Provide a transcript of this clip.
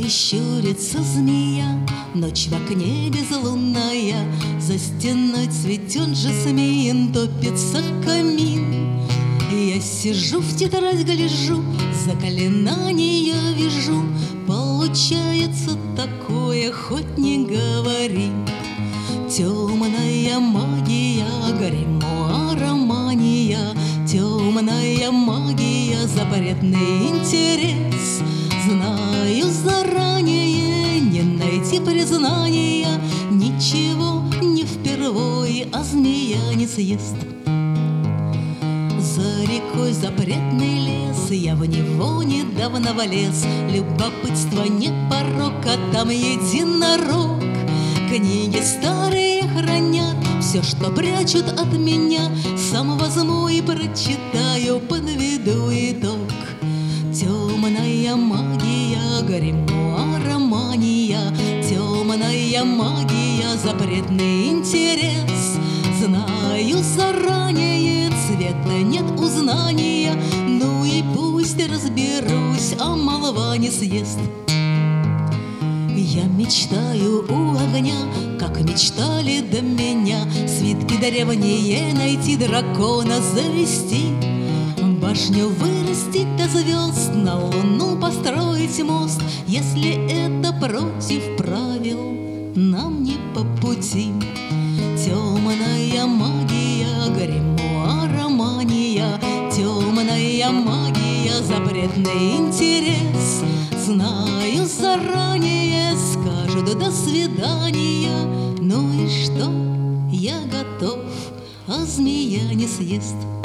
не щурится змея, ночь в окне безлунная, за стеной цветет жасмин, топится камин. Я сижу в тетрадь, гляжу, заклинания вижу. Получается такое, хоть не говори. Темная магия, гримуара мания, темная магия, запретный интерес. Знаю заранее, не найти признания, ничего не впервой, а змея не съест. За рекой запретный лес, я в него недавно влез. Любопытство не порок, а там единорог. Книги старые хранят все, что прячут от меня. Сам возьму и прочитаю, подведу итог. Темная магия, гримуара мания, темная магия, запретный интерес. Знаю заранее, цвета нет узнания, ну и пусть разберусь, а молва не съест. Я мечтаю у огня, как мечтали до меня, свитки древние найти, дракона завести, башню вырастить до звезд, на луну построить мост. Если это против правил, нам не по пути. Темная магия, гримуара мания, темная магия, запретный интерес. Знаю заранее, скажут до свидания, ну и что, я готов, а змея не съест.